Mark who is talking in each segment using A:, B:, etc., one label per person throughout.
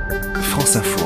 A: France Info.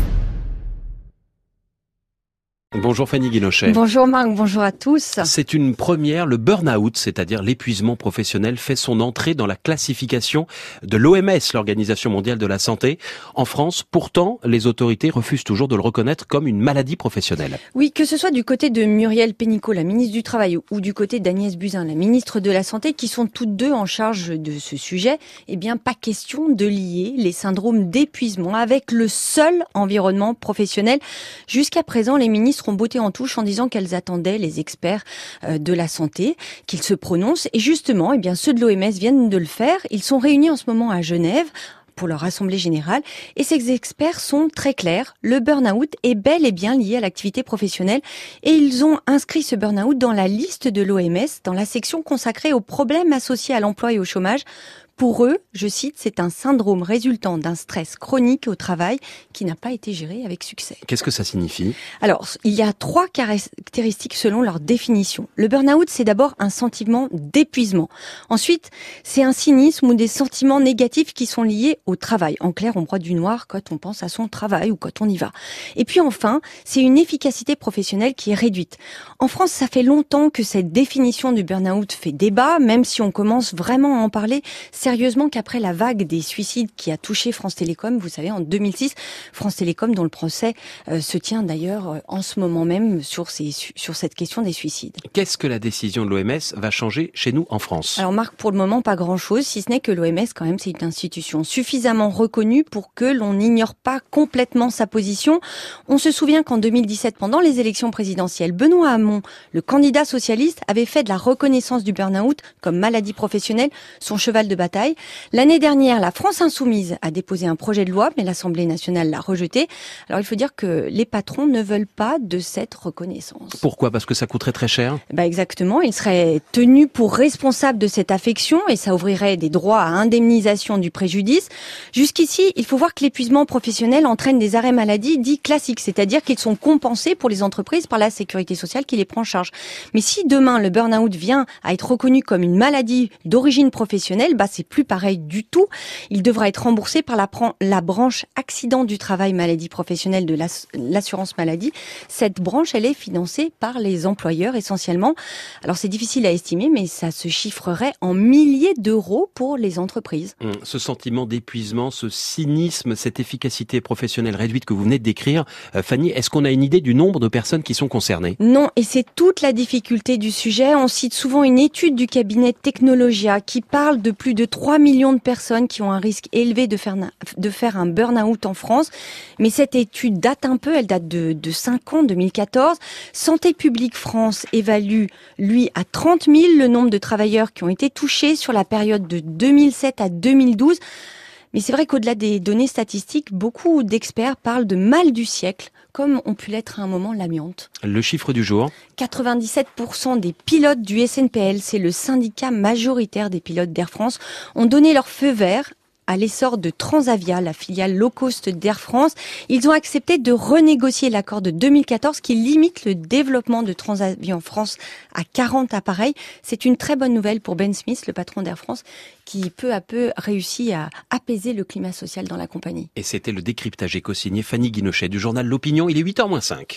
B: Bonjour Fanny Guinochet.
C: Bonjour Marc, bonjour à tous.
B: C'est une première, le burn-out, c'est-à-dire l'épuisement professionnel, fait son entrée dans la classification de l'OMS, l'Organisation mondiale de la santé. En France, pourtant, les autorités refusent toujours de le reconnaître comme une maladie professionnelle.
C: Oui, que ce soit du côté de Muriel Pénicaud, la ministre du Travail, ou du côté d'Agnès Buzyn, la ministre de la Santé, qui sont toutes deux en charge de ce sujet, eh bien, pas question de lier les syndromes d'épuisement avec le seul environnement professionnel. Jusqu'à présent, les ministres ont botté en touche en disant qu'elles attendaient les experts de la santé, qu'ils se prononcent. Et justement, eh bien, ceux de l'OMS viennent de le faire. Ils sont réunis en ce moment à Genève pour leur assemblée générale. Et ces experts sont très clairs. Le burn-out est bel et bien lié à l'activité professionnelle. Et ils ont inscrit ce burn-out dans la liste de l'OMS, dans la section consacrée aux problèmes associés à l'emploi et au chômage. Pour eux, je cite, c'est un syndrome résultant d'un stress chronique au travail qui n'a pas été géré avec succès.
B: Qu'est-ce que ça signifie ?
C: Alors, il y a 3 caractéristiques selon leur définition. Le burn-out, c'est d'abord un sentiment d'épuisement. Ensuite, c'est un cynisme ou des sentiments négatifs qui sont liés au travail. En clair, on broie du noir quand on pense à son travail ou quand on y va. Et puis enfin, c'est une efficacité professionnelle qui est réduite. En France, ça fait longtemps que cette définition du burn-out fait débat, même si on commence vraiment à en parler sérieusement qu'après la vague des suicides qui a touché France Télécom, vous savez, en 2006, France Télécom dont le procès se tient d'ailleurs en ce moment même sur cette question des suicides.
B: Qu'est-ce que la décision de l'OMS va changer chez nous en France ?
C: Alors Marc, pour le moment, pas grand-chose, si ce n'est que l'OMS, quand même, c'est une institution suffisamment reconnue pour que l'on n'ignore pas complètement sa position. On se souvient qu'en 2017, pendant les élections présidentielles, Benoît Hamon, le candidat socialiste, avait fait de la reconnaissance du burn-out comme maladie professionnelle son cheval de bataille. L'année dernière, la France Insoumise a déposé un projet de loi, mais l'Assemblée nationale l'a rejeté. Alors il faut dire que les patrons ne veulent pas de cette reconnaissance.
B: Pourquoi ? Parce que ça coûterait très cher ?
C: Exactement, ils seraient tenus pour responsables de cette affection et ça ouvrirait des droits à indemnisation du préjudice. Jusqu'ici, il faut voir que l'épuisement professionnel entraîne des arrêts maladie dits classiques, c'est-à-dire qu'ils sont compensés pour les entreprises par la sécurité sociale qui les prend en charge. Mais si demain le burn-out vient à être reconnu comme une maladie d'origine professionnelle, c'est plus pareil du tout. Il devra être remboursé par la branche accident du travail maladie professionnelle de l'assurance maladie. Cette branche, elle est financée par les employeurs essentiellement. Alors c'est difficile à estimer, mais ça se chiffrerait en milliers d'euros pour les entreprises.
B: Ce sentiment d'épuisement, ce cynisme, cette efficacité professionnelle réduite que vous venez de décrire, Fanny, est-ce qu'on a une idée du nombre de personnes qui sont concernées ?
C: Non, et c'est toute la difficulté du sujet. On cite souvent une étude du cabinet Technologia qui parle de plus de 3 millions de personnes qui ont un risque élevé de faire un burn-out en France. Mais cette étude date un peu, elle date de 5 ans, 2014. Santé publique France évalue, lui, à 30 000 le nombre de travailleurs qui ont été touchés sur la période de 2007 à 2012. Mais c'est vrai qu'au-delà des données statistiques, beaucoup d'experts parlent de mal du siècle, comme ont pu l'être à un moment l'amiante.
B: Le chiffre du jour ?
C: 97% des pilotes du SNPL, c'est le syndicat majoritaire des pilotes d'Air France, ont donné leur feu vert à l'essor de Transavia, la filiale low cost d'Air France. Ils ont accepté de renégocier l'accord de 2014 qui limite le développement de Transavia en France à 40 appareils. C'est une très bonne nouvelle pour Ben Smith, le patron d'Air France, qui peu à peu réussit à apaiser le climat social dans la compagnie.
B: Et c'était le décryptage éco-signé Fanny Guinochet du journal L'Opinion. Il est 8h moins 5.